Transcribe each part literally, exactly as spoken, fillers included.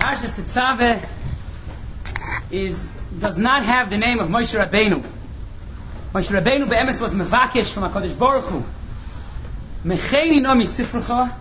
Parshas Tetzaveh is does not have the name of Moshe Rabbeinu. Moshe Rabbeinu be'emes was mevakesh from HaKadosh Baruch Hu. Mecheini no misifrecha.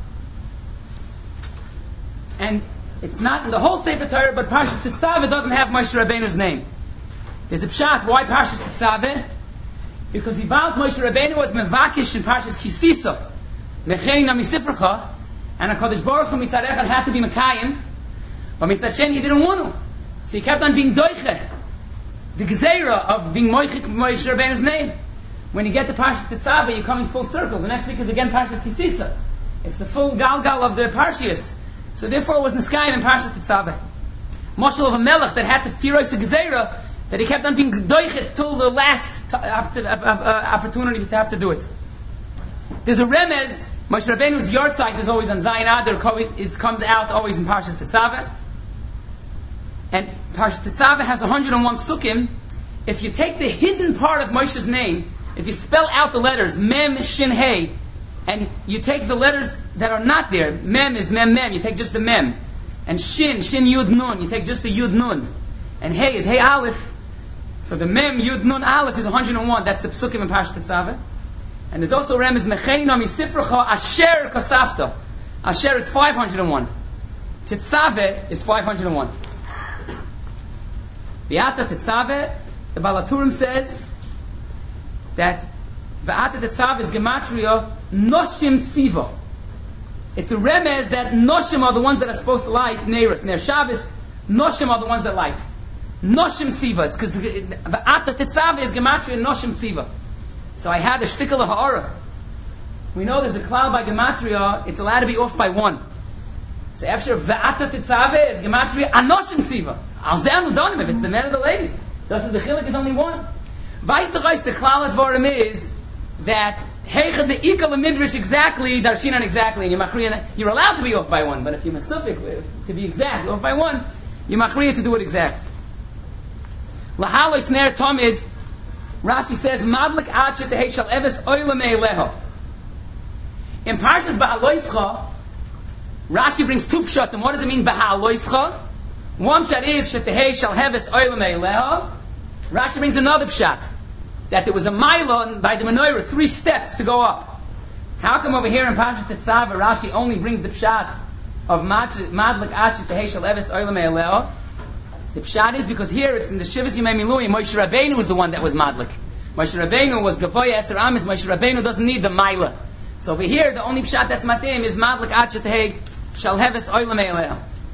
And it's not in the whole Sefer Torah, but Parshas Tetzaveh doesn't have Moshe Rabbeinu's name. There's a pshat. Why Parshas Tetzaveh? Because about Moshe Rabbeinu was mevakesh in Parshas Kisisa. Mecheini no misifrecha. And HaKadosh Baruch Hu mitzad echad had to be Mekayim. But mitzad sheni he didn't want to. So he kept on being doiche. The gzeira of being Moshe Rabbeinu's name. When you get to Parshas Tetzaveh, you're coming full circle. The next week is again Parshas Kisisa. It's the full galgal of the Parshias. So therefore it was Niskayim in Parshas Tetzaveh. Moshel of a melech that had to firois a gzeira, that he kept on being doiche till the last t- opportunity to have to do it. There's a remez. Moshe Rabbeinu's yard site is always on Zayin Adar. It comes out always in Parshas Tetzaveh. And Parshas Tetzaveh has one hundred one psukim. If you take the hidden part of Moshe's name, if you spell out the letters Mem, Shin, Hey, and you take the letters that are not there, Mem is Mem, Mem, you take just the Mem. And Shin, Shin, Yud, Nun, you take just the Yud, Nun. And Hey is Hey, Aleph. So the Mem, Yud, Nun, Aleph is one hundred one. That's the psukim in Parshas Tetzaveh. And there's also Remez Mecheini no misifrecha Asher Kasafta. Asher is five hundred one. Tetzaveh is five hundred one. V'ata Tetzaveh, the Balaturim says that V'ata Tetzaveh is gematria Noshim Tziva. It's a remez that Noshim are the ones that are supposed to light Neiros. Ner Shabbos, Noshim are the ones that light. Noshim Tziva. It's because V'ata Tetzaveh is gematria Noshim Tziva. So I had a shtickle of ha'ara. We know there's a cloud by gematria, it's allowed to be off by one. So after V'ata Tetzaveh is gematria Anoshim Tziva. Alzanu Donim, if it's the men or the ladies. Thus the chilik is only one. Vais the Reis, the klal advarim is that Heichad the Ikal Midrash exactly, Darshinan exactly, and Yemachriya, you're allowed to be off by one, but if you're Masufik, to be exact, off by one, Yemachriya to do it exact. Lahalois Ner Tomid, Rashi says, Madlik Achet Tehei Shal Eves Oilamei Leho. In Parshas Ba'aloischa, Rashi brings two pshatim. What does it mean, Ba'aloischa? One pshat is, Shetehei Shal Heves Oilamei Leho. Rashi brings another pshat, that there was a mylon by the menorah, three steps to go up. How come over here in Parshas Tetzaveh, Rashi only brings the pshat of Madlik Achet Tehei Shal Eves Oilamei Leho? The pshat is because here it's in the Shivas Yimei Milui, Moshe Rabbeinu was the one that was madlik. Moshe Rabbeinu was Gavoya Eser Amis. Moshe Rabbeinu doesn't need the Maila. So over here, the only pshat that's matim is madlik Achet Tehei Shal Heves Oilamei Leho.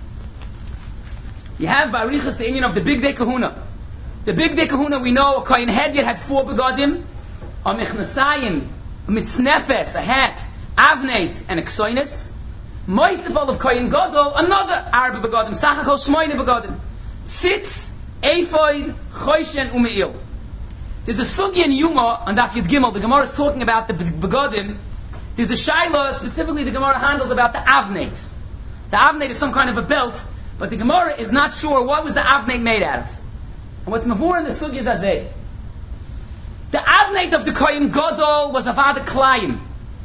You have Barichas the inyan of the Big Day Kahuna. The Big Day Kahuna, we know a Kohen Hedyot had four begodim, a Mechnasayim, a Mitznefes, a hat, Avneit, and a Ksoines. Moisefal of Kohen Gadol, another Arba begodim, Sachachol Shmoyne begodim. Tzitz, Ephod, Choshen, Umeil. There's a sugi in Yuma on Daf Yud Gimel. The Gemara is talking about the begodim. There's a shaila, specifically the Gemara handles about the avneit. The avneit is some kind of a belt, but the Gemara is not sure what was the avneit made out of. And what's mavur in the sugi is azeh. The avneit of the Kohen Gadol was avad klayim.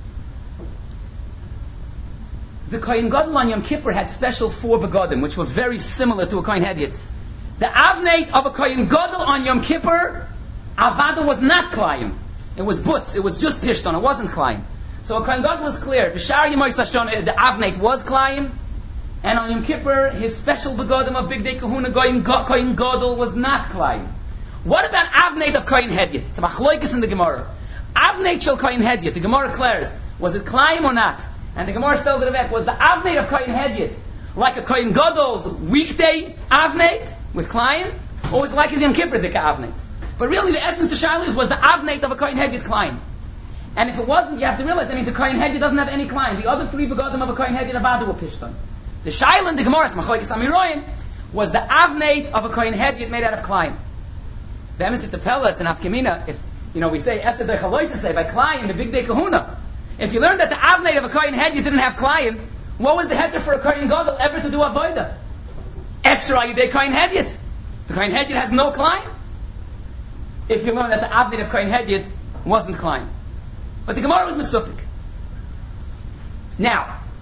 The Kohen Gadol on Yom Kippur had special four begodim, which were very similar to a Kohen Hedyot. The avneit of a Kohen Gadol on Yom Kippur, avada was not klayim. It was butz. It was just pishton. It wasn't klayim. So a Kohen Gadol was clear. B'shar Yemais Hashon, the avneit was klayim, and on Yom Kippur, his special begodim of Big Day Kahuna, Kohen Gadol, was not klayim. What about avneit of Kohen Hedyot? It's a machloikis in the Gemara. Avneit shel Kohen Hedyot. The Gemara declares, was it klayim or not? And the Gemara tells it back, was the avneit of Kohen Hedyot like a Kohen Gadol's weekday avneit with klayim, or was it like his Yom Kippur dika avneit? But really, the essence of the shaila is, was the avneit of a Kohen Hedyot klayim? And if it wasn't, you have to realize that means the Kohen Hedyot doesn't have any klayim. The other three begodim of a Kohen Hedyot avada were pishton. The shaila in the Gemara, it's machlokes amiroyim, was the avneit of a Kohen Hedyot made out of klayim. The emes it's a pella, it's an afkemina. If you know, we say esed dechaloisa say by klayim the Big Day Kahuna. If you learned that the avneit of a Kohen Hedyot didn't have klayim, what was the heter for a Kohen Gadol ever to do avodah? Efshar ayidei Kohen Hedyot. The Kohen Hedyot has no klayim. If you learn that the avneit of Kohen Hedyot wasn't klayim, but the Gemara was mesupik. Now,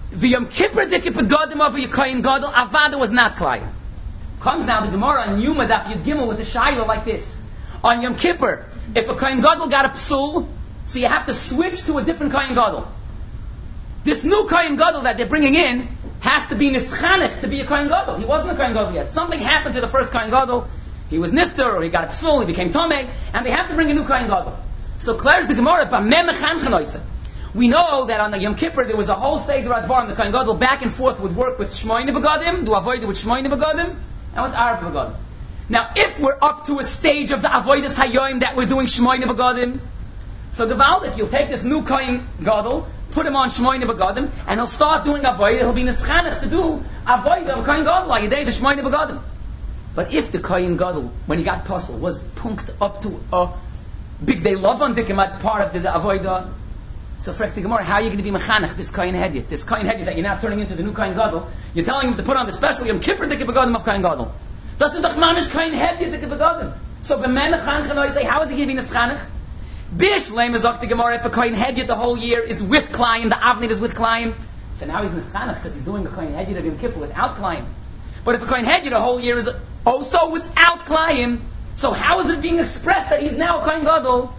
the Yom Kippur Dike Begadim of a Kohen Gadol, Avada was not Klai. Comes now the Gemara on Yuma Daf Yud Gimel with a Shaila like this. On Yom Kippur, if a Kohen Gadol got a psul, so you have to switch to a different Kohen Gadol. This new Kohen Gadol that they're bringing in has to be Nischanech to be a Kohen Gadol. He wasn't a Kohen Gadol yet. Something happened to the first Kohen Gadol. He was Nifter, or he got a psul, he became Tomei, and they have to bring a new Kohen Gadol. So Claire's the Gemara, we know that on the Yom Kippur there was a whole Seder Advarim, the Kohen Gadol back and forth would work with Shmoyne Begadim, do Avodah with Shmoyne Begadim, and with Arba Begadim. Now, if we're up to a stage of the Avodas Hayoim that we're doing Shmoyne Begadim, so the Valdik, you'll take this new Kohen Gadol, put him on Shmoyne Begadim, and he'll start doing Avodah, he'll be Nischanech to do Avodah of Kohen Gadol, like the Shmoyne Begadim. But if the Kohen Gadol, when he got puzzle, was punked up to a big day love on Dikemat, part of the, the Avodah, so for the Gemara, how are you going to be Mechanech, this Kohen Hedyot, this Kohen Hedyot that you're now turning into the new Kohen Gadol, you're telling him to put on the special Yom Kippur Dike Begadim of Kohen Gadol. Das ist doch mamish Kohen Hedyot Dike Begadim. So b'men Mechanech, I say, how is he going to be Nischanech? Bishlem is up the Gemara, if a Kohen Hedyot the whole year is with Klayim, the Avnit is with Klayim, so now he's Nischanech because he's doing the Kohen Hedyot of Yom Kippur without Klayim. But if a Kohen Hedyot the whole year is also without Klayim, so how is it being expressed that he's now a Kohen Gadol?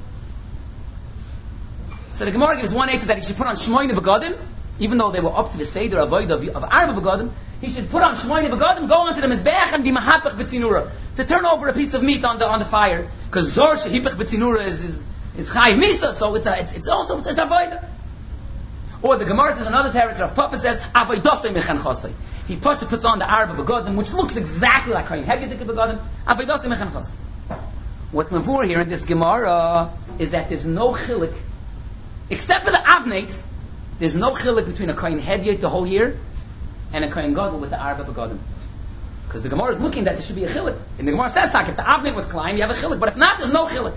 So the Gemara gives one answer that he should put on Shmoyne Begadim, even though they were up to the Seder Avodah of, of Arba Begadim, he should put on Shmoyne Begadim, go onto the Mizbeach and be Mahapach B'tzinura, to turn over a piece of meat on the on the fire, because Zor Shehipach B'tzinura is is is Chayiv Misa, so it's a, it's it's also it's, it's Avodah. Or the Gemara says another territory of Papa says Avoidosei Mechan Chosei. He puts puts on the Arba Begadim, which looks exactly like Kohen Hedyot Begadim. Avoidosei Mechan Chosei. What's mavur here in this Gemara is that there's no chilik. Except for the Avnate, there's no chilik between a Kohen Hedyot the whole year and a Kohen Gadol with the Arba Begadim. Because the Gemara is looking that there should be a chilik. And the Gemara says, if the Avnate was Klein, you have a chilik. But if not, there's no chilik.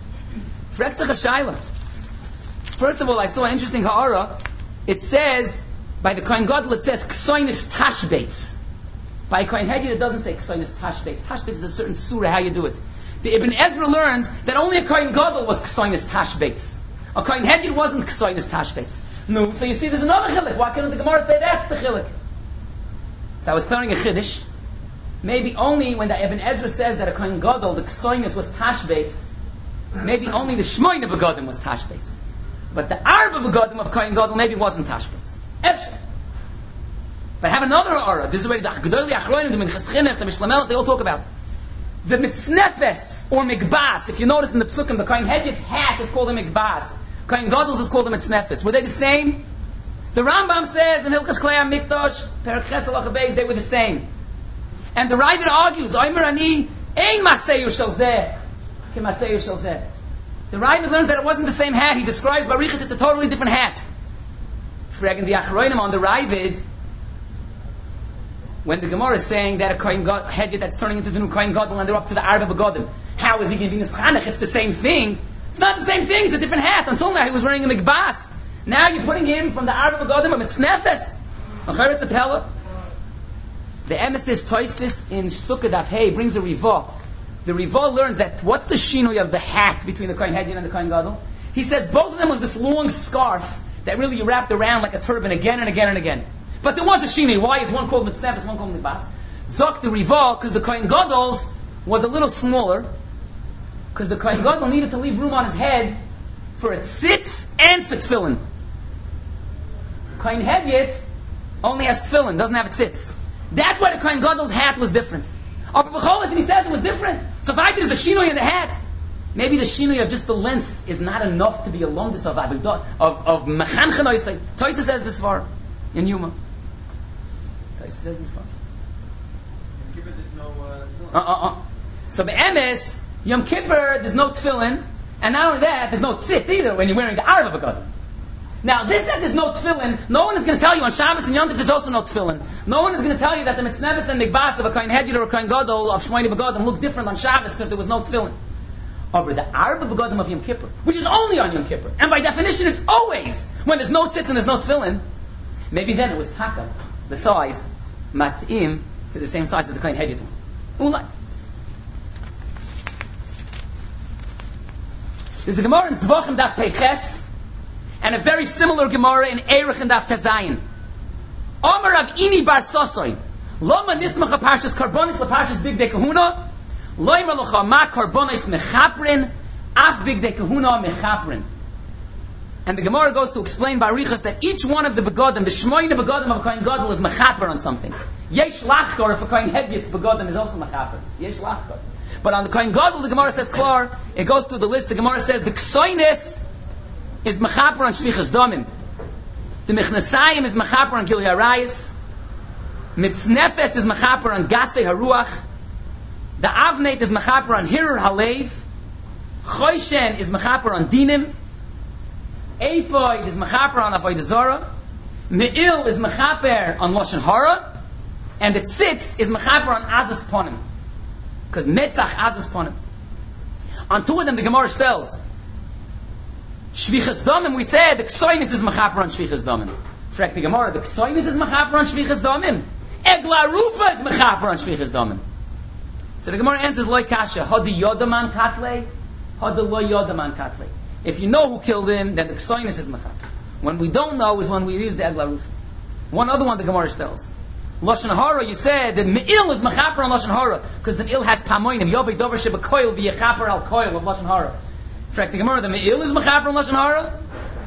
First of all, I saw an interesting ha'ara. It says, by the Kohen Gadol, it says, Ksoinis Tashbeitz. By Kohen Hedyot, it doesn't say Ksoinis Tashbeitz. Tashbeitz is a certain surah, how you do it. The Ibn Ezra learns that only a Kohen Gadol was Ksoinis Tashbeitz. A Kohen Hedyot wasn't Ksoinis Tashbeitz. No, so you see there's another chilik. Why couldn't the Gemara say that's the chilik? So I was telling a chiddush. Maybe only when the Ibn Ezra says that a Kohen Gadol, the Ksoinis was Tashbeitz, maybe only the Shmoyne Begadim was Tashbeitz. But the Arba Begadim of Kohen Gadol maybe wasn't Tashbeitz. Efshit. But I have another aura. This is where the Gedolei Achronim, the Minchas Chinuch, the Mishlei Melech, they all talk about. The Mitznefes, or Mikbas, if you notice in the Psukim, the Kohen Hedyot's hat is called a Mikbas. Kohen Gadol's is called a Mitznefes. Were they the same? The Rambam says in Hilchas Klei HaMikdash, Perek Ches Halacha Beis, they were the same. And the Ravid argues, Omer Ani, Ein Maseyu Shel Zeh, Ke Maseyu Shel Zeh. The Ravid learns that it wasn't the same hat. He describes Barichas, it's a totally different hat. Fragging the Achronim on the Ravid, when the Gemara is saying that a Kohen Hedyot that's turning into the new Kohen Gadol and they're up to the Arba Begadim, how is he going to be Nischanech? It's the same thing. It's not the same thing. It's a different hat. Until now he was wearing a Mikbas. Now you're putting him from the Arba Begadim of Mitznefes. It's a Pella. The emesis Toisvis in Sukkah Daf Hey brings a Rivah. The Rivah learns that what's the shinoi of the hat between the Kohen Hedyot and the Kohen Gadol? He says both of them was this long scarf that really you wrapped around like a turban again and again and again. But there was a shinoi. Why is one called Mitznefes, one called Mikbas? Zok the Rivah, because the Kohen Gadol's was a little smaller, because the Kohen Gadol needed to leave room on his head for a tzitz and for tefillin. Kohen Hedyot only has tefillin, doesn't have a tzitz. That's why the Kohen Gadol's hat was different. But B'cholif, and he says it was different. So if I did the shinoi in the hat, maybe the shinoi of just the length is not enough to be a longest of Avodah, of, of Mechan Chenoisei. Toisa says this far in Yuma. Toisa says this far. Uh, uh, uh. So be'emes, Yom Kippur, there's no tefillin, and not only that, there's no tzitz either when you're wearing the Arba Begadim. Now, this that there's no tefillin, no one is going to tell you on Shabbos and Yom Tov there's also no tefillin. No one is going to tell you that the Mitznefes and Mikbas of a Kohen Hedyot or a Kohen Gadol of Shmoyne Begadim look different on Shabbos because there was no tefillin. Over the Arba Begadim of Yom Kippur, which is only on Yom Kippur, and by definition it's always when there's no tzitz and there's no tefillin, maybe then it was taka, the size, mat'im, to the same size as the Kohen Hedyot. Ulai. There's a Gemara in Zvachim Daf Peiches, and a very similar Gemara in Eirich and Daf Tazayin. Omer of Ini Bar Sosoy. Loma nismacha parshas karbonis la parshas big de kahuna. Loimer locha ma karbonis mechaprin. Af big de kahuna mechaprin. And the Gemara goes to explain by Arichas that each one of the begodim, the shmoyne begodim of a kohen gadol is mechaper on something. Yesh lachkor, if a kohen head gets begodim, is also mechaper. Yesh lachkor. But on the kohen gadol, the Gemara says klar. It goes through the list. The Gemara says the ksoinis is mechaper on shvichas damim. The mechnasayim is mechaper on gilui harayis. Mitznefes is mechaper on gasei haruach. The avneit is mechaper on hirur halev. Choyshen is mechaper on dinim. Ephod is mechaper on avodah zarah. Me'il is mechaper on lashon hara. And the tzitz is mechaper on azas ponim. Because metzach azas ponim. On two of them the Gemara tells shvichas damim, we said the ksoinis is mechaper on shvichas damim. Frek the Gemara, the ksoinis is mechaper on shvichas damim. Egla rufa is mechaper on shvichas damim. So the Gemara answers like kasha, hadi yodaman katle, hadi lo yodaman katle. If you know who killed him, then the ksoinis is mechaper. When we don't know is when we use the egla rufa. One other one the Gemara tells. Lashon hara, you said that me'il is mechaper on lashon hara because the me'il has pamoinim. Yovei dover sheba koil v'yechaper al koil of lashon hara. In fact, the Gemara, the me'il is mechaper on lashon hara.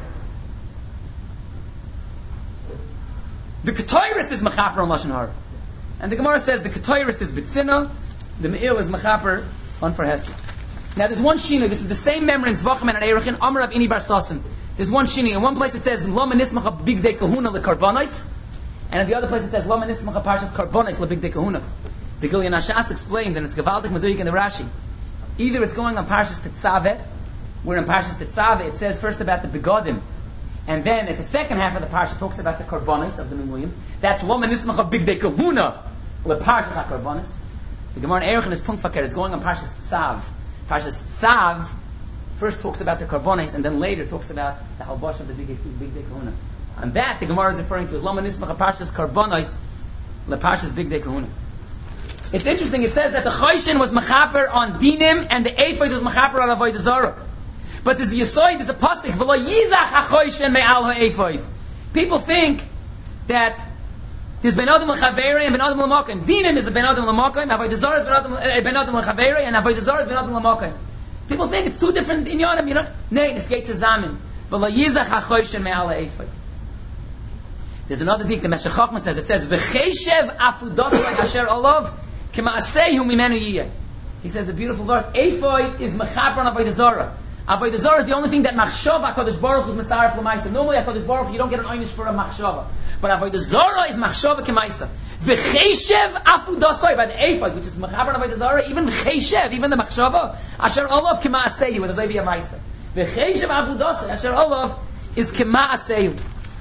The ketoiris is mechaper on lashon hara, and the Gemara says the ketoiris is bitzina, the me'il is mechaper on for hesla. Now, there's one shina. This is the same memory in Zvachim and Erechin. Amar of Ini Bar Sasan. There's one shina. In one place it says Lo menismacha big de kahuna lekarbonis. And in the other place it says, Lo menismacha parshas karbonis lebig de kahuna. The Gilyon Hashas explains, and it's Gavaldik Meduyik in the Rashi. Either it's going on parshas Tetzaveh, where in parshas Tetzaveh it says first about the begodim, and then at the second half of the parsha it talks about the karbonis of the Mimuyim. That's Lo menismacha big de kahuna leparshas karbonis. The Gemara in Erechin is Punkt Fakir. It's going on parshas Tzav. Parshas Tzav first talks about the karbonis, and then later talks about the halbosh of the big big de kahuna. And that the Gemara is referring to as Loma Nismach Parshas Karbonos Le Parshas Big De Kahuna. It's interesting, it says that the Choyshin was Mechaper on Dinim and the Ephod was Mechaper on Avodah Zarah. But there's a Yisoid, there's a Pasuk, V'lo Yizach HaChoyshin Me'al HaEphod. People think that there's Ben Adam L'Chaveri and Ben Adam L'Mokim. Dinim is the Ben Adam L'Mokim, Avodah Zarah is Ben Adam, uh, ben Adam L'Chaveri, and Avodah Zarah is Ben Adam L'Mokim. People think it's two different inyanim, you know? Nay, this gets a zamin. V'lo Yizach HaChoyshin Me'al HaEphod. There's another dik, the Meshech Chochmah says, it says, V'cheshev afudosai asher olav, k'ma'asehu mimenu yiyeh. He says a beautiful word, Ephod is mechaper on Avodah Zarah. Avodah Zarah is the only thing that machshava, HaKadosh Baruch Hu is mitzaref l'maisa. Normally, HaKadosh Baruch Hu, you don't get an oynish for a machshava. But Avodah Zarah is machshava k'maisa. V'cheshev afudosai, by the Ephod, which is mechaper on Avodah Zarah, even v'cheshev, even the machshava, asher olav k'ma'asehu, with a zayvi amaisa. V'cheshev afudosai, asher olav, is k'ma'asehu.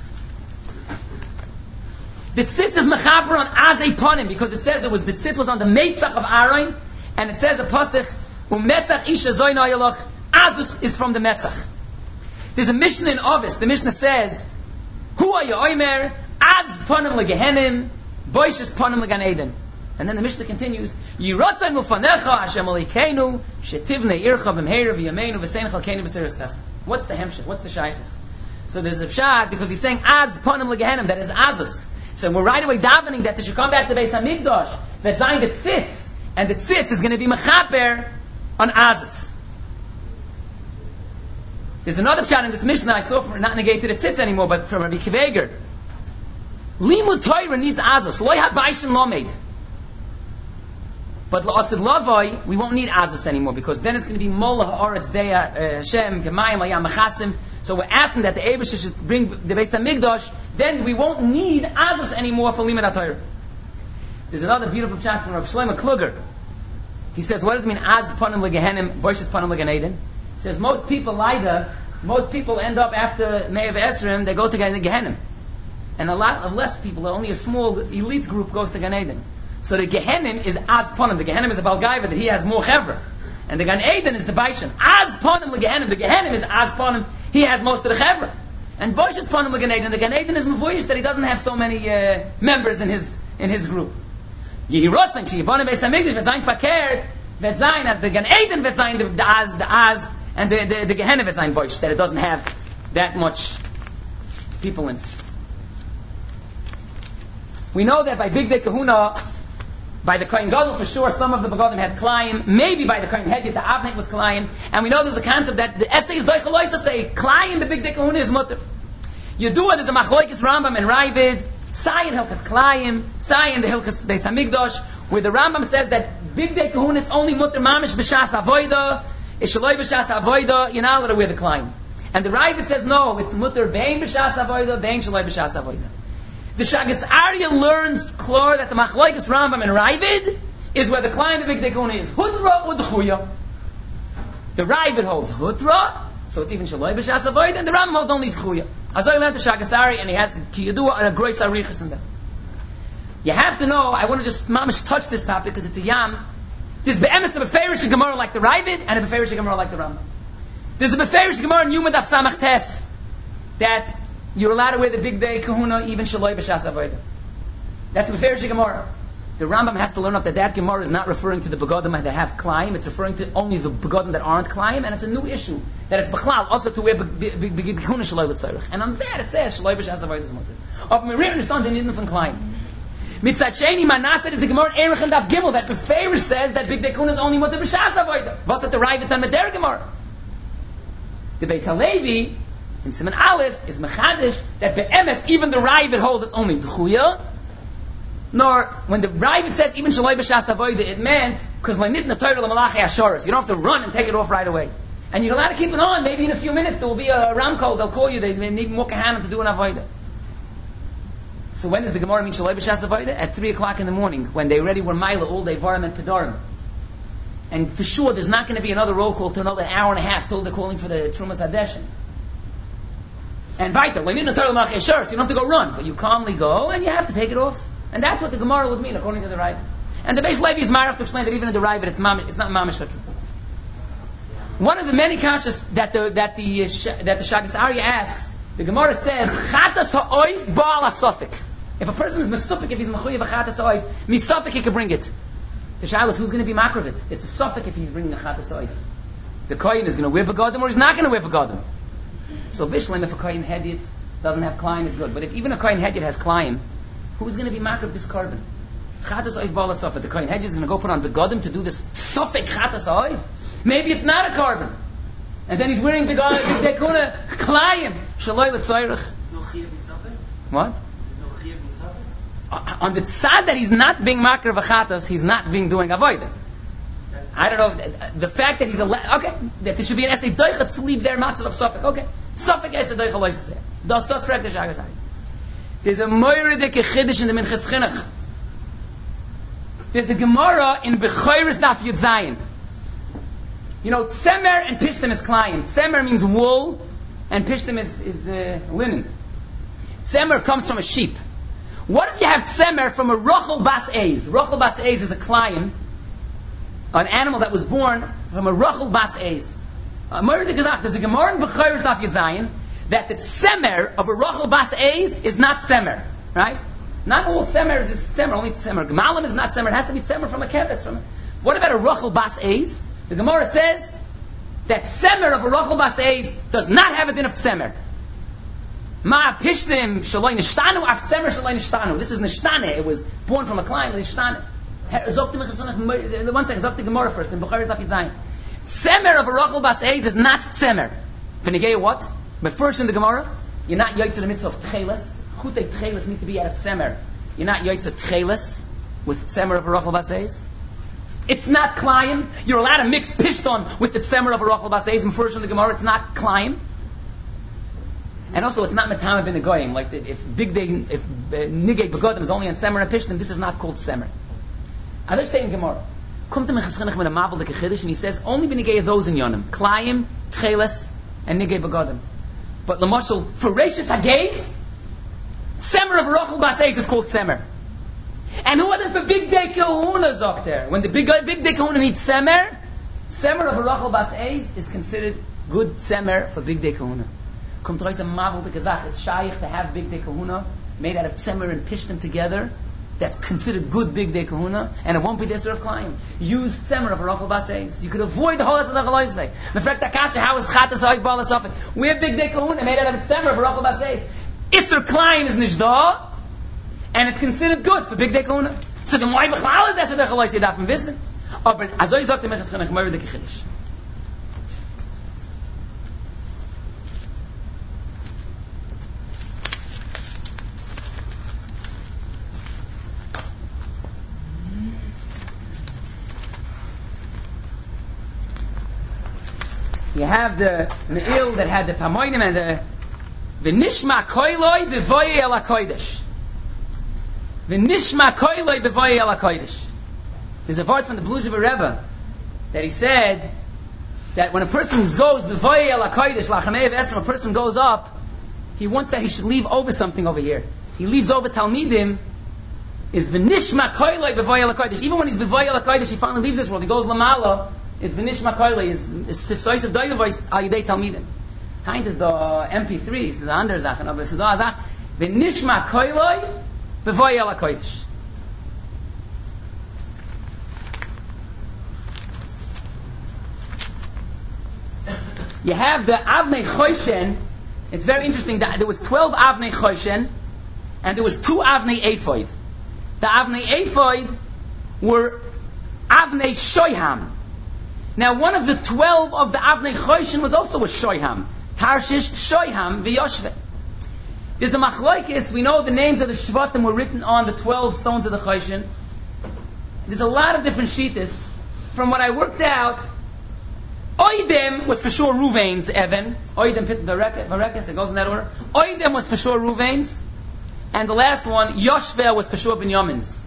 The tzitz is mechaper on azei ponim because it says it was the tzitz was on the meitzach of Aaron, and it says a pasuk umetzach isha zoyna yalach. Azus is from the metzach. There's a Mishnah in Ovis. The Mishnah says, "Hu are you oimer az ponim legehenim, boishes ponim legan eden." And then the Mishnah continues, "Yirotzay mufanecha Hashem Elokeinu shetivnei ircha b'mheira v'yameinu v'sein chalkeinu b'sirasecha." What's the hemshech? What's the shaychus? So there's a pshat because he's saying az ponim legehenim, that is azus. So we're right away davening that they should come back to Beis Hamikdash, that Zayin that sits, and the tzitz is going to be mechaper on Azus. There's another pshat in this Mishnah I saw from not negated the tzitz anymore, but from Rabbi Kiveger. Limud Torah needs Azus. Loi habayishin lomed. But la'asid lavoi, we won't need Azus anymore because then it's going to be Mola ha'aretz deya Hashem kemayim hayam mechasim. So we're asking that the Eibusha should bring the Beis Hamikdash. Then we won't need Azus anymore for Limud HaTorah. There's another beautiful pshat from Rav Shlomo Kluger. He says, what does it mean, Az Panim Legehenim, Boishes Panim Legan Eden? He says, most people laida, most people end up after Me'av Esrim, they go to Gan Gehenim. And a lot of less people, only a small elite group goes to Gan Eden. So the Gehenim is Az Panim. The Gehenim is a Balgaiva that he has more chevra. And the Gan Eden is the Baishan. Az Panim Legehenim. The Gehenim is Az Panim. He has most of the chevra. And Bosh is Panim Legan Eden. The Gan Eden is Mevoyish that he doesn't have so many uh, members in his in his group. Yehirotzen, Sheyibonim Beis Hamikdash, Vetzayin Fakert, Vetzayin as the Gan Eden, Vetzayin the, the Az, the Az, and the the, the Gehenim Vetzayin Bosh, that it doesn't have that much people in it. We know that by Big Day Kahuna, by the Kohen Gadol for sure, some of the Begadim had Klayim. Maybe by the Kohen Hedjit, the Avnet was Klayim. And we know there's a concept that the essays Doichaloisa say Klayim, the Big Day Kahuna is Mutter. Yedua, there's a Machloikis Rambam and Ravid, Sayin Hilchas Klayim, Sayin the Hilchas Beis Hamikdash, where the Rambam says that Big Day Kahuna it's only Mutter Mamish B'Shas Avoida, Ishaloi B'Shas Avoida, you're not allowed to wear the Klayim. And the Ravid says no, it's Mutter Bein B'Shas Avoida, Bein Shaloi B'Shas Avoida. The Shagas Arya learns clear that the Machlokes Rambam and Ravid is where the client of Big Day Kahuna is Hudra or D'chuya. The Ravid holds Hudra, so it's even Shaloi B'Shas Avoida, and the Rambam holds only D'chuya. As I learned the Shagas Arya, and he has Kiyadua and a Grois Arichas in them. You have to know, I want to just mamish touch this topic because it's a yam. There's be'emes a Beferish Gemara like the Ravid, and a Beferish Gemara like the Rambam. There's a Beferish Gemara in Yuma Daf Samach Tes that you're allowed to wear the Big Day Kahuna, even Shaloi B'Shas Avodah. That's a Beferish Gemara. The Rambam has to learn up that that Gemara is not referring to the Begadim that have Klayim, it's referring to only the Begadim that aren't Klayim, and it's a new issue, that it's Bechlal, also to wear Big Day Kahuna Shaloi B'Tzorech. And on that it says, Shaloi B'Shas Avodah is Mutter. Of Merir understand the Nidin from Klayim. Mitzat Sheni, Manaseh is a Gemara in Erech and Daf Gimel, that Beferish says that Big Day Kahuna is only Mutter B'Shas Avodah. Was at the Ravid and Meder Gemara. The Beis HaLevi, in Siman Aleph, is Mechadish, that be'emes, even the Ravid holds it's only D'chuya. Nor, when the Ravid says, even Shaloi B'Shas Avodah, it meant, because when Nitna Torah L'Malachei Ashoris, you don't have to run and take it off right away. And you're allowed to keep it on, maybe in a few minutes, there will be a Ramkol, they'll call you, they need more Kahanim to do an Avodah. So when does the Gemara mean Shaloi B'Shas Avodah? At three o'clock in the morning, when they already were Maila all day, Varim and Pedarim. And for sure, there's not going to be another roll call to another hour and a half till they're calling for the Trumas Hadeshin. And weiter, when you're in the Torah L'Malachei Ashoris, you don't have to go run, but you calmly go and you have to take it off. And that's what the Gemara would mean according to the Ravid. And the Beis Levi is married to explain that even in the Ravid, it's, mamish, it's not mamish true. One of the many kashas that the that the uh, that the Shagas Arya asks, the Gemara says, "Chatas ha'oif ba'al ha'sofik." If a person is mesufik, if he's mechuyev a chatas ha'oif, misufik he can bring it. The shaila is who's going to be makravit. It's a suffik if he's bringing a chatas ha'oif. The kohen is going to whip a godim or he's not going to whip a godim. So bishlim, if a kohen hedit doesn't have klayim, is good. But if even a kohen hedit has klayim, who's going to be makrav this carbon? Chatas ha'oif ba'al ha'sofik. The kohen hedit is going to go put on the godim to do this suffik chatas ha'oif. Maybe it's not a carbon. And then he's wearing the godim, big dekuna, klayim. Shaloi l'tzayrich. What? On the tzad that he's not being makar v'chatas, he's not being doing avodah. I don't know, the fact that he's a, okay, that there should be an essay, doichat to leave their matzav of Suffolk, okay. Suffolk essay doichat lois to say. Das, das fragt the Shagas Arya. There's a moiridike chiddush in the Minchas Chinuch. There's a Gemara in Bechayris Daf Yud Zayin. You know, tzemer and pishtim is klayim. Tzemer means wool, and pishtim is, is uh, linen. Tzemer comes from a sheep. What if you have tzemer from a rochel bas eiz? Rochel bas eiz is a klayim, an animal that was born from a rochel bas eiz. There's a Gemara in Bechayris Daf Yud Zayin that the tzemer of a rochel bas eiz is not tzemer, right? Not all tzemer is tzemer, only tzemer. Gmalim is not tzemer, it has to be tzemer from a keves. From a, what about a rochel bas eiz? The Gemara says that tzemer of a rochel bas eiz does not have a din of tzemer. Ma pishtim shaloi nishtanu af tzemer shaloi nishtanu. This is nishtane. It was born from a client. Nishtane. One second. Zok the Gemara first. In Bechayris Daf Yud Zayin. Tzemer of a rochel bas eiz is not tzemer. V'negei what? But first in the Gemara, you're not yoytze the mitzvah of tcheles. Chutei tcheles need to be out of tzemer. You're not yoytze tcheles with tzemer of a rochel bas eiz. It's not klayim. You're allowed to mix pishton with the tzemer of a rochel bas eiz. First in the Gemara, it's not klayim. And also, it's not metama bin goyim. Like the, if big day, if uh, nigei begodim is only on semer and pishtim, this is not called semer. Other state in Gemara, come to Minchas Chinuch with a mabel like a chiddush, and he says only b'nigei those in yonim, klayim, tcheles, and nigei begodim. But l'mashal for reishis hageiz, semer of rochel bas eiz is called semer. And who other for big day kahuna zok there? When the big big day kahuna needs semer, semer of a rochel bas eiz is considered good semer for big day kahuna. Kommt raus a mavel de gezach. It's shaykh to have big day kahuna made out of tzemer and pishtim together. That's considered good big day kahuna, and it won't be deser of klayim. Use tzemer of a rochel bas eiz. You could avoid the whole of the chalois say. Mefrek takasha how is chatas oik bala sofik? We have big day kahuna made out of tzemer of a rochel bas eiz. Isser klayim is nishda, and it's considered good for big day kahuna. So the moy b'chlal is that so the chalais yedafim wissen. Aber azoi sagt the Mechas Chinuch moire de kichidish. You have the Me'il that had the Pamoinim and the V'nishma koiloi b'voye el ha-kodesh. V'nishma koiloi b'voye el ha-kodesh. There's a word from the Bluzhever Rebbe that he said that when a person goes b'voye el ha-kodesh, lachanei v'esem, a person goes up, he wants that he should leave over something over here. He leaves over Talmidim, is v'nishma koiloi b'voye el ha-kodesh. Even when he's b'voye el ha-kodesh, he finally leaves this world. He goes lamala. It's v'nishma koiloi, is sifsois of doidevois al yidei Talmidim. Heint is the M P three, it's the andere Sachen, aber es ist da eine Sache. V'nishma koiloi b'voye el ha-kodesh. You have the Avnei Choshen. It's very interesting that there was twelve Avnei Choshen, and there was two Avnei Ephod. The Avnei Ephod were Avnei Shoyham. Now, one of the twelve of the Avnei Choshen was also a Shoyham. Tarshish, Shoyham, V'yoshve. There's a machlokes. We know the names of the Shvatim were written on the twelve stones of the Choshen. There's a lot of different shittas. From what I worked out, Oidem was for sure Ruvain's Evan. Oidem pit the Varekes, it goes in that order. Oidem was for sure Ruvain's. And the last one, Yoshve, was for sure Binyamin's.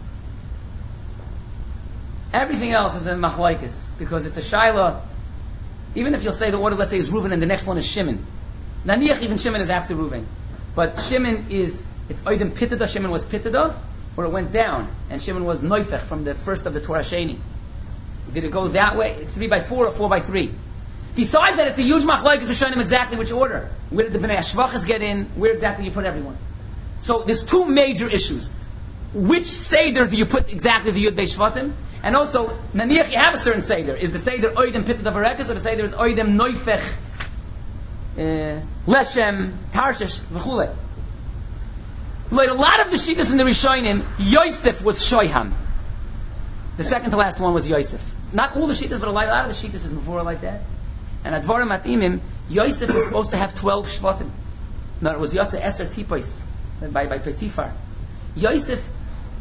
Everything else is in machlokes, because it's a shaila. Even if you'll say the order, let's say, is Reuven and the next one is Shimon. Naniach, even Shimon is after Reuven. But Shimon is, it's Oidem Pittada, Shimon was Pittada, or it went down, and Shimon was Noifech from the first of the Torah Sheni. Did it go that way? It's three by four or four by three. Besides that, it's a huge machlokes for showing them exactly which order. Where did the Bnei Hashvachas get in? Where exactly you put everyone? So there's two major issues. Which Seder do you put exactly the Yud Beis Shvatim? And also, Naniach, you have a certain Seder. Is the Seder Oidem Pittada Varekes, or the Seder is Oidem Noifech, uh, Leshem, Tarshish, V'chule? Like a lot of the Shittas in the Rishonim, Yosef was Shoyham. The second to last one was Yosef. Not all the Shittas, but a lot of the Shittas is before like that. And at Dvarim Matimim, Yosef was supposed to have twelve Shvatim. No, it was Yotze Eser Tipos, by, by Petifar. Yosef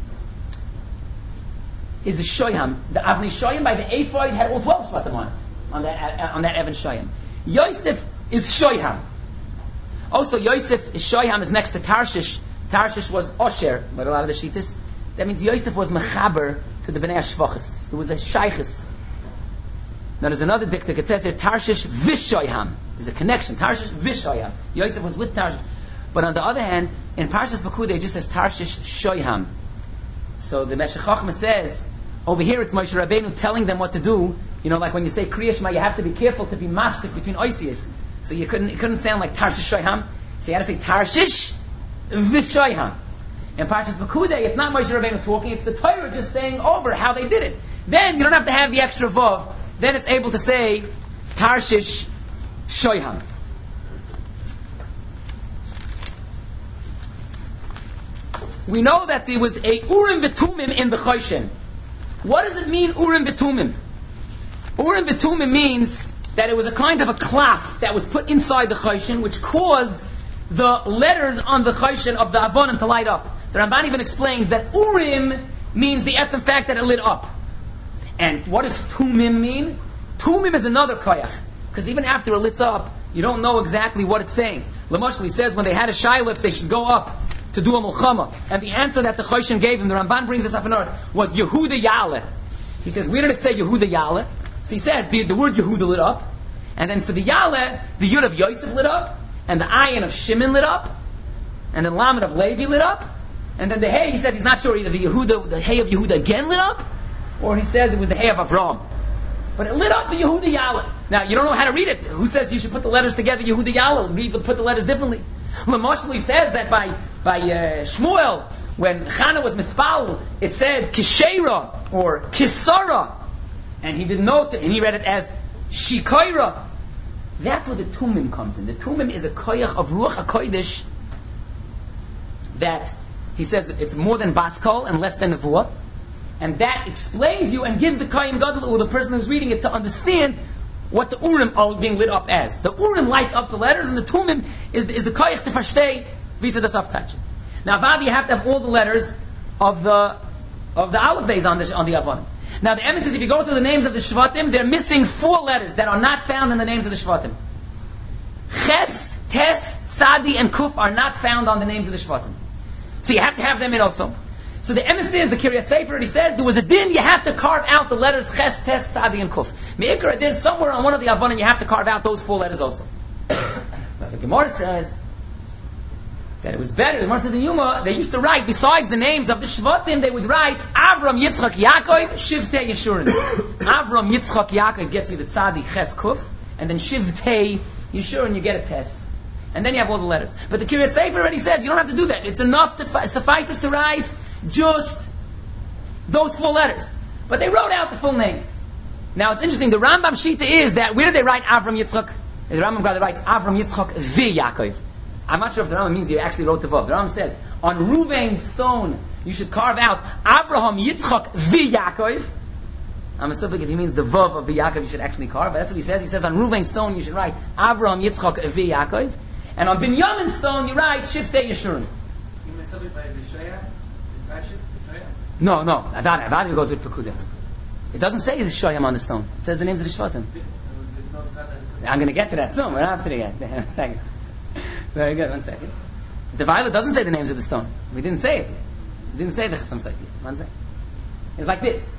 is a Shoyham. The Avnei Shoyam by the Ephod had all twelve Shvatim on it, on that, on that Evan Shoyam. Yosef is Shoyham. Also, Yosef is Shoyham is next to Tarshish. Tarshish was Osher, but a lot of the Shittas. That means Yosef was Mechaber to the Bnei Hashvachas. There was a Shaychus. Now there's another diktuk. It says there Tarshish Vishoyham. There's a connection. Tarshish Vishoyham. Yosef was with Tarshish. But on the other hand, in Parshas Pekudei it just says Tarshish Shoyham. So the Meshech Chochmah says, over here it's Moshe Rabbeinu telling them what to do. You know, like when you say Kriya Shema, you have to be careful to be mafsik between oisias. So you couldn't, it couldn't sound like Tarshish Shoyham. So you had to say Tarshish Vishoyham. In Parshas Pekudei, it's not Moshe Rabbeinu talking, it's the Torah just saying over how they did it. Then you don't have to have the extra vav. Then it's able to say Tarshish Shoyham. We know that there was a Urim V'Tumim in the Choshen. What does it mean, Urim V'Tumim? Urim V'Tumim means that it was a kind of a cloth that was put inside the Choshen, which caused the letters on the Choshen of the Avonim to light up. The Ramban even explains that Urim means the etzem fact that it lit up. And what does Tumim mean? Tumim is another koyach. Because even after it lit up, you don't know exactly what it's saying. Lamashli says when they had a shaila, if they should go up to do a mulchama. And the answer that the Choshen gave him, the Ramban brings us up in earth, was Yehuda Yaleh. He says, where did it say Yehuda Yaleh? So he says, the, the word Yehuda lit up. And then for the Yaleh, the Yud of Yosef lit up. And the Ayin of Shimon lit up. And then Lamed of Levi lit up. And then the Hey, he says he's not sure either the Yehuda, the Hey of Yehuda again lit up, or he says it was the Hey of Avram. But it lit up the Yehuda Yaleh. Now, you don't know how to read it. Who says you should put the letters together, Yehuda Yaleh? Read the, put the letters differently. Lamashli says that by by uh, Shmuel, when Chana was mispal, it said Kishera or Kisara. And he didn't know it, and he read it as Shikoira. That's where the Tumim comes in. The Tumim is a koyach of Ruach HaKodesh that he says it's more than Baskol and less than Nevuah. And that explains you and gives the Kohen Gadol, or the person who's reading it, to understand what the Urim are being lit up as. The Urim lights up the letters, and the Tumim is the, is the Koyach to versteh Vitza das Avtach. Now, Vadi, you have to have all the letters of the of the Aleph Beis on the on the Avonim. Now, the emphasis, if you go through the names of the Shvatim, they're missing four letters that are not found in the names of the Shvatim. Ches, Tes, Tzadi, and Kuf are not found on the names of the Shvatim. So you have to have them in also. So the emissary is the Kiryat Sefer, and he says there was a din, you have to carve out the letters Ches, Tes, Tzadi, and Kuf. Me'ikra din, somewhere on one of the Avonim, you have to carve out those four letters also. Now the Gemara says that it was better. The Gemara says in Yuma, they used to write, besides the names of the Shvatim, they would write Avram, Yitzchak, Yaakov, Shivtei, Yeshurun. Avram, Yitzchak, Yaakov gets you the Tzadi, Ches, Kuf, and then Shivtei, Yeshurun, you get a Tes. And then you have all the letters. But the Kiryat Sefer already says you don't have to do that. It's enough to fi- suffice us to write just those four letters. But they wrote out the full names. Now it's interesting. The Rambam Shita is that where did they write Avram Yitzchak? The Rambam rather writes Avram Yitzchak vi Yaakov. I'm not sure if the Rambam means he actually wrote the vav. The Rambam says on Ruvain's stone you should carve out Avraham Yitzchak vi Yaakov. I'm assuming if he means the vav of vi Yaakov you should actually carve. But that's what he says. He says on Ruvain's stone you should write Avraham Yitzchak vi Yaakov. And on Binyamin's stone, you write Shiftei Yeshurun. No, no. Avad, Avad goes with Pekudah. It doesn't say the Shoyam on the stone. It says the names of the Shvatim. I'm going to get to that soon. We're not after it yet. One second. Very good. One second. The violet doesn't say the names of the stone. We didn't say it. We didn't say the Chasam Sofer. One second. It's like this.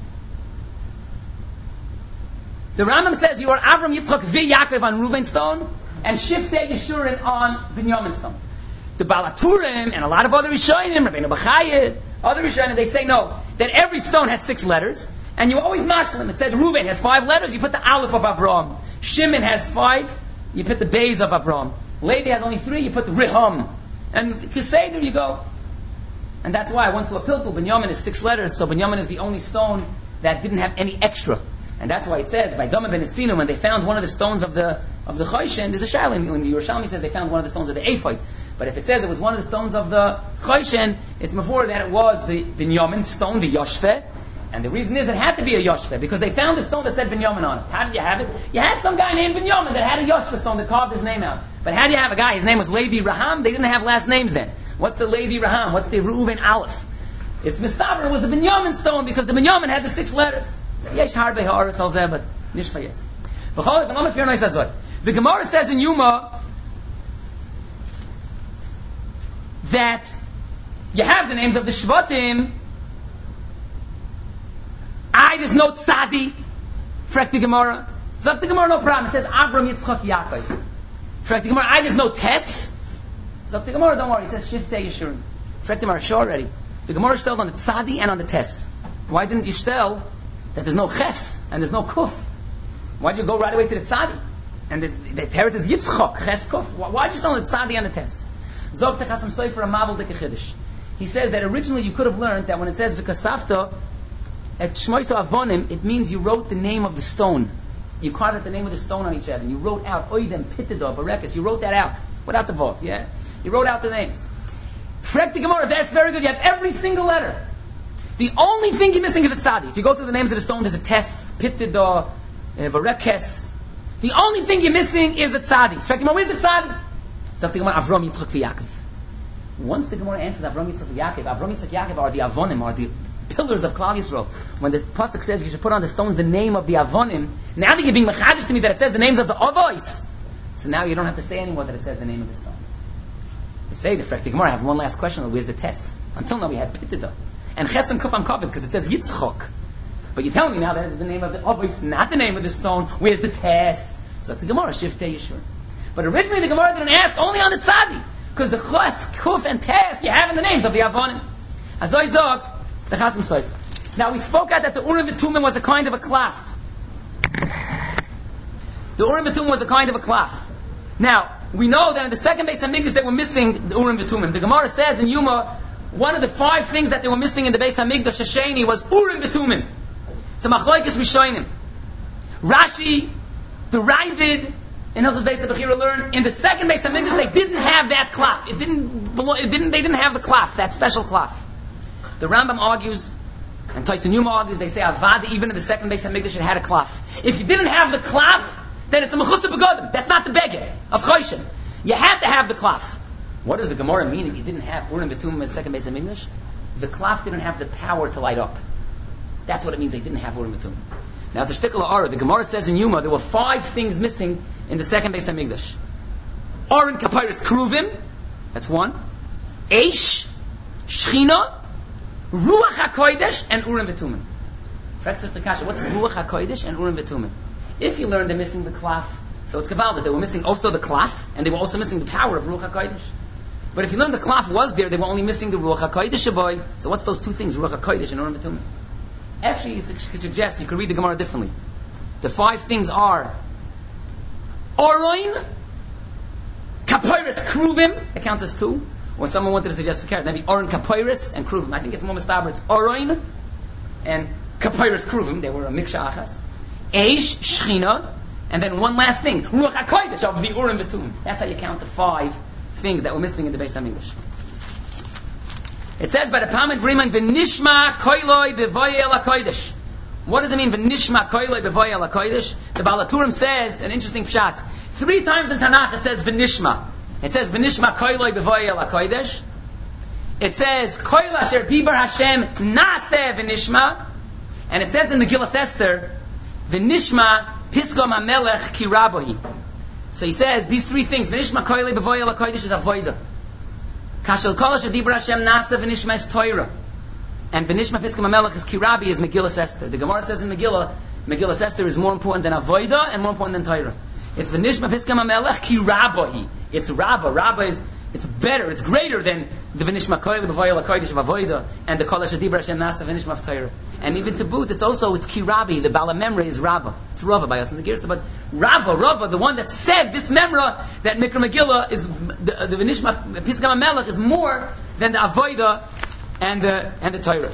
The Rambam says you are Avram Yitzchak vi Yaakov on Reuven's stone, and Shiftei Yeshurun on Binyamin's stone. The Balaturim and a lot of other Rishonim, Rabbeinu Bachayed, other Rishonim, they say no, that every stone had six letters, and you always match them. It said Reuven has five letters, you put the Aleph of Avram. Shimon has five, you put the Beis of Avram. Levi has only three, you put the Riham. And Keseder you go. And that's why I went to a Pilpul, Binyamin is six letters, so Binyamin is the only stone that didn't have any extra. And that's why it says, by Dama ben Esinu, when they found one of the stones of the of the Choshen, there's a shayla in the Yerushalmi says they found one of the stones of the Ephod. But if it says it was one of the stones of the Choshen, it's before that it was the Binyamin stone, the Yoshveh. And the reason is it had to be a Yoshveh, because they found a stone that said Binyamin on it. How did you have it? You had some guy named Binyamin that had a Yoshveh stone that carved his name out. But how do you have a guy? His name was Levi Raham. They didn't have last names then. What's the Levi Raham? What's the Reuven Aleph? It's Mistaber. It was a Binyamin stone because the Binyamin had the six letters. Yesh harbe ha'aretz al zeh, but nish vayez. V'chol et v'nom efir nois hazoi. The Gemara says in Yuma that you have the names of the Shvatim. I, there's no Tzadi. Frek the Gemara. Zok the Gemara, no problem. It says Avram Yitzchak Yaakov. Frek the Gemara, I, there's no Tes. Zok the Gemara, don't worry. It says Shiftei Yeshurun. Frek the Gemara, sure already. The Gemara is on the Tzadi and on the Tes. Why didn't you tell that there's no Ches and there's no Kuf? Why did you go right away to the Tzadi? And this, the Teretz is Yitzchok, Ches Kuf. Why just on the Tzadi and the Tes? Zog te Chasam Sofer a Mavel de Kechiddish. He says that originally you could have learned that when it says V'kasavta at Shmoyso Avonim, it means you wrote the name of the stone. You carved out the name of the stone on each other. And you wrote out Oidem, Pitida, Barekas. You wrote that out without the Vov. Yeah, you wrote out the names. Frek the Gemara, that's very good. You have every single letter. The only thing you're missing is a Tzadi. If you go through the names of the stone, there's a Tes, Pitida, Varekes. The only thing you're missing is a Tzadi. Frek the Gemara, where's the Tzadi? So the Gemara, Avram Yitzchak v'Yaakov. Once the Gemara answers Avram Yitzchak v'Yaakov, Avram Yitzchak v'Yaakov are the Avonim, are the pillars of Klal Yisrael. When the pasuk says you should put on the stones the name of the Avonim, now that you're being mechadish to me that it says the names of the Avos, so now you don't have to say anymore that it says the name of the stone. You say the Frek the Gemara, I have one last question, where's the Tes? Until now we had Pitida. And Chesem Kufam Kovid, because it says Yitzchok. But you're telling me now that it's the name of the Avos, not the name of the stone, where's the Tes? So the Gemara, Shiftei Yeshurun. But originally the Gemara didn't ask only on the Tzadi, because the Ches, Kuf, and Tes you have in the names of the Avonim. As I zogt, the Chasam Sofer. Now we spoke out that the Urim V'Tumim was a kind of a klaf. The Urim V'Tumim was a kind of a klaf. Now we know that in the second Beis Hamikdash they were missing the Urim V'Tumim. The Gemara says in Yuma one of the five things that they were missing in the Beis Hamikdash Hasheni was Urim V'Tumim. It's a machlokes Rishonim. Rashi, the Ravid, in Hilchos Beis Bechira learn in the second Beis Hamikdash they didn't have that klaf. It didn't it didn't, they didn't have the klaf, that special klaf. The Rambam argues, and Tyson Yuma argues, they say Avad, even in the second base of Mikdash, it had a klaf. If you didn't have the klaf, then it's a mechusa begodim. That's not the beged of Choshen. You had to have the klaf. What does the Gemara mean if you didn't have Urim V'Tumim in the second base of Mikdash? The klaf didn't have the power to light up. That's what it means they didn't have Urim V'Tumim. Now, it's a shtickle of Ara. The Gemara says in Yuma there were five things missing in the second base of Mikdash. Aron Kapairis Kruvim, that's one. Eish, Shechina, Ruach HaKodesh, and Urim V'Tumim. What's Ruach HaKodesh and Urim V'Tumim? If you learn they're missing the klaf, so it's Gavalda, they were missing also the klaf, and they were also missing the power of Ruach HaKodesh. But if you learn the klaf was there, they were only missing the Ruach HaKodesh boy. So what's those two things, Ruach HaKodesh and Urim V'Tumim? Actually, you could suggest, you could read the Gemara differently. The five things are Oroin, Kapairis Kruvim, that counts as two. Or someone wanted to suggest for carrot, maybe Oron Kapairis and Kruvim. I think it's more mistaber. It's Oroin and Kapairis Kruvim. They were a miksha achas. Eish, Shechina, and then one last thing, Ruach HaKodesh of the Urim V'Tumim. That's how you count the five things that were missing in the Beis HaMikdash. It says by the Pamid Briman, V'nishma koiloi b'voye el HaKodesh. What does it mean, V'nishma koiloi b'voye el HaKodesh? The Baal HaTurim says, an interesting pshat. Three times in Tanakh it says V'nishma. It says V'nishma koiloi b'voye el HaKodesh. It says Koil asher dibar Hashem naseh v'nishma. And it says in the Megillas Esther, V'nishma pisgam hamelech ki rabohi. So he says these three things. V'nishma koiloi b'voye el HaKodesh is avoida. Kashel kol asher dibar Hashem naseh v'nishma is Torah. And V'nishma pisgam hamelech is ki rabbi is Megillas Esther. The Gemara says in Megillah, Megillas Esther is more important than avoida and more important than Torah. It's V'nishma piskam hamelech ki rabohi. It's Rabba. Rabba is, it's better, it's greater than the V'nishma koil b'voye l'kodesh of avoida and the kol asher dibra Hashem nasa v'nishma of Torah. And even to boot, it's also, it's ki Rabbi. The Bala Memra is Rabba. It's Rava by us in the Girsa. But Rabba, Rava, the one that said this Memra, that Mikra Megillah is, the, the V'nishma piskam hamelech is more than the avoida and the, and the Torah.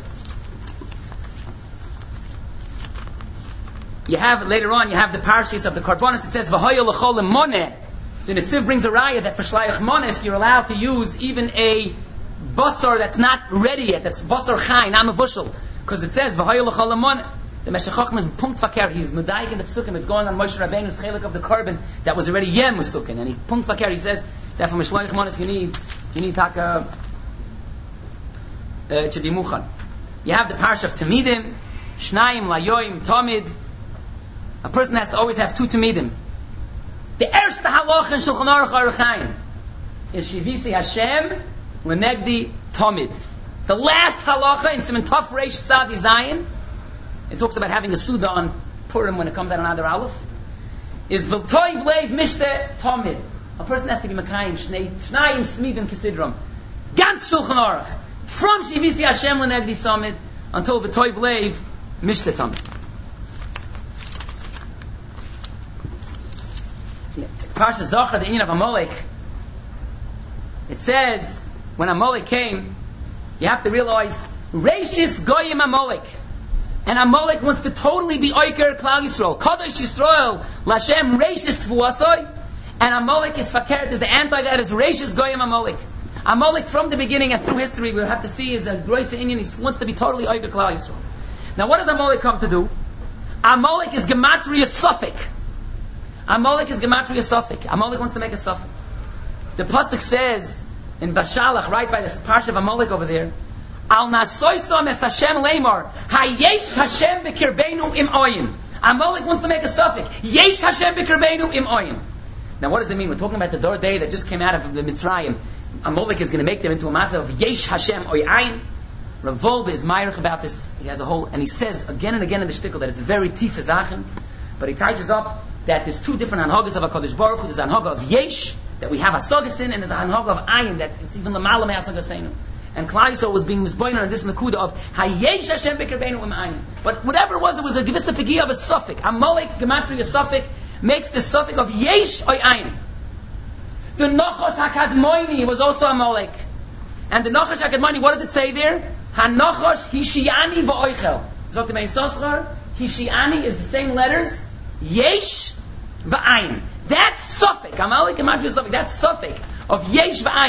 You have, later on, you have the parashas of the Karbonis. It says, V'hoya l'chol moneh. The Netziv brings a raya that for Shlayach Mones, you're allowed to use even a basar that's not ready yet, that's basar chai, not mevushal. Because it says, V'hoya l'chol moneh. The Meshech Chochmah is punkt fakir. He's medayik in the Pesukim. It's going on Moshe Rabbeinu's chelik of the carbon that was already yem musukin. And he punkt fakir. He says that for Shlayach Mones you need, you need taka, uh, it should be muchan. You have the parsha of Tamidim, Shnayim, Layoim, Tamid. A person has to always have two Tamidim. The erste halacha in Shulchan Aruch Orach Chaim is Shivisi Hashem Lenegdi Tamid. The last halacha in Siman Tov Reish Tzadi Zayin, it talks about having a Suda on Purim when it comes out on Adar Aleph, is V'toiv Leiv Mishte Tamid. A person has to be Makayim Shnayim Smidim Kisidram. Ganz Shulchan Aruch. From Shivisi Hashem Lenegdi Tamid until V'toiv Leiv Mishte Tamid. Parsha Zachar, the Inyan of Amalek. It says, when Amalek came, you have to realize, Reishis Goyim Amalek. And Amalek wants to totally be Oiker Klal Yisrael. Kadosh Yisrael, Lashem Reishis Tvuasoi. And Amalek is Fakert, is the anti that is Reishis Goyim Amalek. Amalek from the beginning and through history, we'll have to see, is a Groisa Inyan, he wants to be totally Oiker Klal Yisrael. Now what does Amalek come to do? Amalek is Gematria Suffolk. Amalek is Gematria Suffolk. Amalek wants to make a Suffolk. The Pasuk says in Bashalach, right by the Parsha of Amalek over there, Al nasoisam es Hashem leimar, hayesh Hashem b'kirbeinu im oyin. Amalek wants to make a Suffolk. Yesh Hashem b'kirbeinu im oyin. Now what does it mean? We're talking about the Dor Day that just came out of the Mitzrayim. Amalek is going to make them into a matzah of Yesh Hashem oy ayin. Rav Wolbe is ma'irich about this. He has a whole, and he says again and again in the shtickle that it's very tif ezachem, but he touches up that there's two different hanhagas of HaKadosh Baruch Hu. There's a hanhaga of Yesh, that we have Hasagas in, and there's a hanhaga of Ayin, that it's even L'malam Hasagasenu. And Klal Yisrael was being misboined on this Nakuda of Hayesh Hashem B'Kirbeinu Im Ayin. But whatever it was, it was a Givisa Pegi of a Suffolk. Amalek, Gematria Suffolk, makes the Suffolk of Yesh or Ayin. The Nachash HaKadmoini was also Amalek. And the Nachash HaKadmoini, what does it say there? HaNachash Hishiani V'Oichel. Zok the Mein Soschar, Hishiani is the same letters, Yesh V'ayin. That's Suffolk. Amalek and Matthew Suffolk. That's Suffolk of Yesh V'ayin.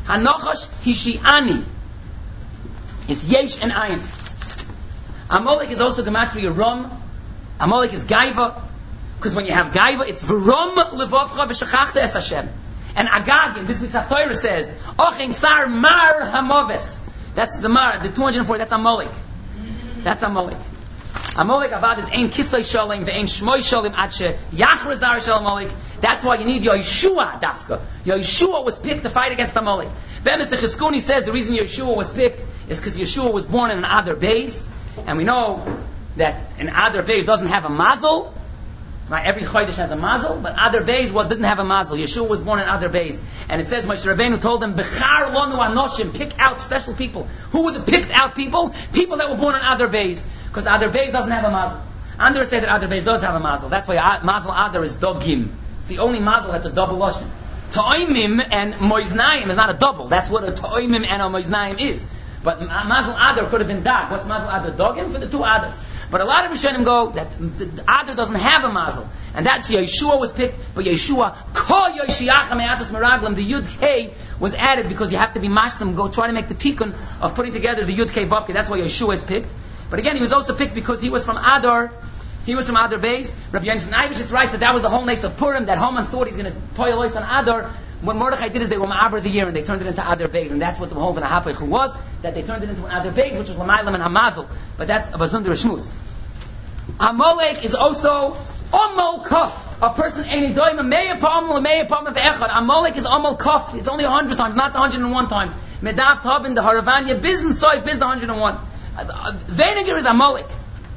Hanochash Hishiani. It's Yesh and Ayin. Amalek is also Gematria Rum. Amalek is Gaiva. Because when you have Gaiva, it's V'rum Levavcha V'shachachta Es Hashem. And Agag, in this week's Torah says, Ochin Sar Mar Hamoves. That's the Mar, the two hundred forty, that's Amalek. That's Amalek. Amalek Avad is Ein Kisay Shalem, Ve'ein Shmoy Shalem, Adshe Yachrazar Shalem Amalek. That's why you need Yeshua Dafka. Yeshua was picked to fight against Amalek. Then Mister Chizkuni says the reason Yeshua was picked is because Yeshua was born in an Adar Beis. And we know that an Adar Beis doesn't have a mazel. Right? Every Chodesh has a mazel, but Adar Beis well, didn't have a mazel. Yeshua was born in Adar Beis. And it says, Moshe Rabbeinu told them, Bechar lonu anoshim, pick out special people. Who were the picked out people? People that were born in Adar Beis. Because Adar Beis doesn't have a mazel. Andor said that Adar Beis does have a mazel. That's why mazel Adar is dogim. It's the only mazel that's a double lashon. Ta'imim and moiznayim is not a double. That's what a ta'imim and a moiznayim is. But mazel Adar could have been dag. What's mazel Adar? Dogim for the two Adars. But a lot of Rishonim go that the, the Adar doesn't have a mazel, and that's Yeshua was picked. But Yeshua, Ko Yoshiacha Me'atas Meraglim, the Yud K was added because you have to be mashlim. Go try to make the tikkun of putting together the Yud K Vavke. That's why Yeshua is picked. But again, he was also picked because he was from Adar. He was from Adar Beis. Rabbi Yonasan Eibishitz writes that that was the whole nace of Purim. That Haman thought he's going to poil on Adar. What Mordechai did is they were Ma'aber the year and they turned it into Adar Beis, and that's what the whole V'nahapech was. That they turned it into an Adar Beis, which was Lamaylam and Hamazel. But that's a Bazundar Shmuz. Amalek is also Amal Kaf. A person ain't doing a meya pa'amal, a meya pa'amal ve'echad. Amalek is Amal Kaf. It's only a hundred times, not the hundred and one times. Medav Tabin, the Haravanya, Biz and Soif, Biz the hundred and one. Venegar is Amalek.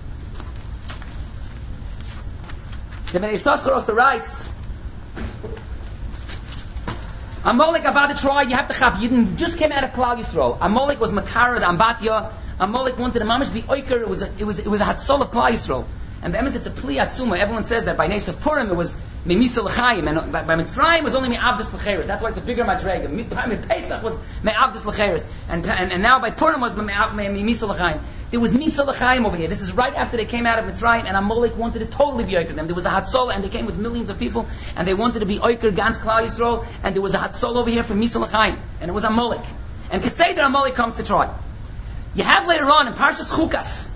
The Bnei Yissaschar also writes, Amalek about to try, you have to have, Yidden just came out of Klal Yisrael. Amalek was Makara, the Ambatya. Amalek wanted a mamish be oiker. It was a, it was it was a hatzol of Klal Yisrael. And the emes it's a pli atzuma. Everyone says that by Nes of Purim it was memisa l'chaim, and by, by Mitzrayim it was only me'avdus l'cheres. That's why it's a bigger madrega. By Pesach was me'avdus l'cheres, and, and and now by Purim was memisa l'chaim. There was misa l'chaim over here. This is right after they came out of Mitzrayim, and Amalek wanted to totally be oiker them. There was a hatzol, and they came with millions of people, and they wanted to be oiker gans Klal Yisrael, and there was a hatzol over here for misa l'chaim, and it was Amalek. And Keseder Amalek comes to try. You have later on in Parshas Chukas,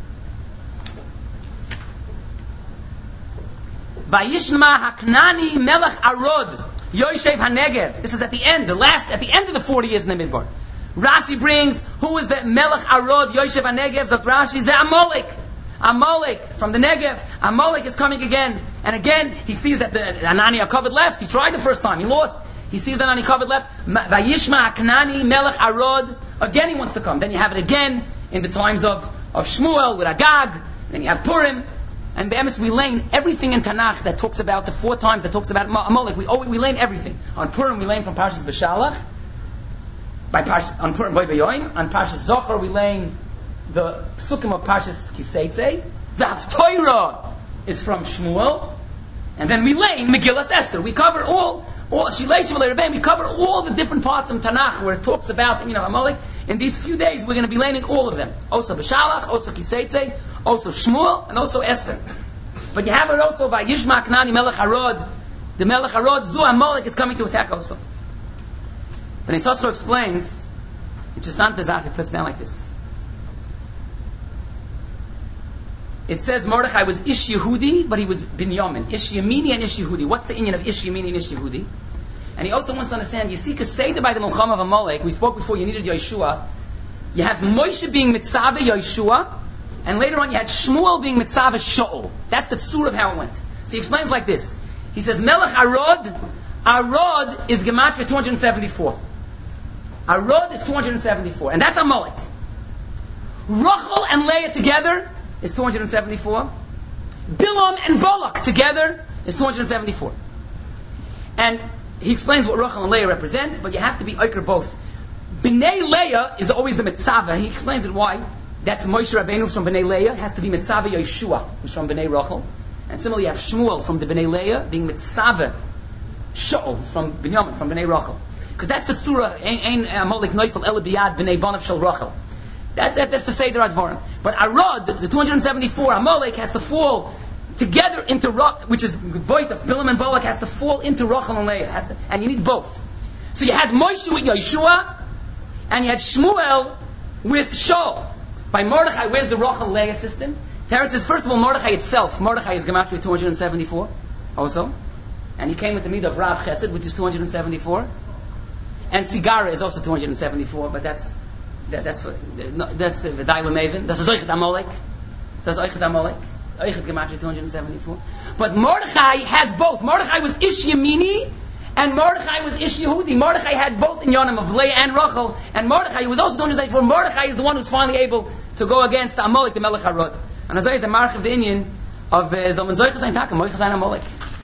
Vayishma Haknani Melech Arod Yoshev HaNegev. This is at the end, the last, at the end of the forty years in the Midbar. Rashi brings, who is the Melech Arod Yoshev HaNegev? Zot Rashi, Ze Amalek. Amalek from the Negev. Amalek is coming again. And again, he sees that the Anani HaKavod left. He tried the first time, he lost. He sees that Anani HaKavod left. Vayishma Haknani Melech Arod. Again he wants to come. Then you have it again in the times of, of Shmuel with Agag. Then you have Purim. And Be'emes, we lane everything in Tanakh that talks about the four times that talks about Amalek. We always, we lane everything. On Purim we lane from Parshas B'Shalach. By Parshas, on Purim Boy B'Yoyim. On Parshas Zohar we lane the Sukkim of Parshas Kiseitze. The Haftorah is from Shmuel. And then we lane Megillas Esther. We cover all all Shilei Shivlei Rebbeim. We cover all the different parts of Tanakh where it talks about, you know, Amalek. In these few days we're going to be laning all of them. Also B'Shalach, also Kiseitze, also Shmuel, and also Esther. But you have it also by Yishma Knani Melech Harod. The Melech Harod, Zu Amalek is coming to attack also. But Yissaschar explains, interessante Sache, it puts down like this. It says Mordechai was Ish Yehudi, but he was Binyamin. Ish Yemini and Ish Yehudi. What's the inyan of Ish Yemini and Ish Yehudi? And he also wants to understand, you see, because say by the Mulchama of Amalek, we spoke before, you needed Yeshua. You have Moshe being Mitzaveh Yeshua, and later on you had Shmuel being Mitzaveh Shaul. That's the tzur of how it went. So he explains like this. He says, Melech Arod, Arod is Gematria two hundred seventy-four. Arod is two hundred seventy-four, and that's Amalek. Rachel and Leah together is two hundred seventy-four. Bilam and Balak together is two hundred seventy-four. And he explains what Rachel and Leah represent, but you have to be oiker both. Bnei Leah is always the Mitzavah. He explains it why. That's Moshe Rabbeinu from Bnei Leah. It has to be Mitzavah Yeshua, who's from Bnei Rachel. And similarly you have Shmuel from the Bnei Leah being Mitzavah Shaul from Binyamin, from Bnei Rachel. Because that's the tzura, Ein Amalek Neufel Elabiyad Bnei Banav Shel Rachel. That, that, that's the Seder Advarim. But Arad, the two hundred seventy-four, Amalek has to fall together into Rachel, which is Boit of Bilam and Balak has to fall into Rachel and Leah. Has to, and you need both. So you had Moshe with Yeshua, and you had Shmuel with Shaul. By Mordechai, where's the Rachel Leah system? Teretz says, first of all, Mordechai itself. Mordechai is Gematria two hundred seventy-four, also. And he came with the midah of Rav Chesed, which is two hundred seventy-four. And Sigara is also two hundred seventy-four, but that's that, that's for, no, that's the Daila Maven. That's the Zoichet Amalek. That's Zoichet Amalek. Zoichet Gematria two hundred seventy-four. But Mordechai has both. Mordechai was Ish Yemini, and Mordechai was Ish Yehudi. Mordechai had both in Yonim of Leah and Rachel. And Mordechai, who was also two hundred seventy-four, Mordechai is the one who's finally able to go against Amalek, the Melech HaRod. And as I say, the March of the Indian of Zalman Zoichet Zayin Taka, Moichet Zayin Amalek.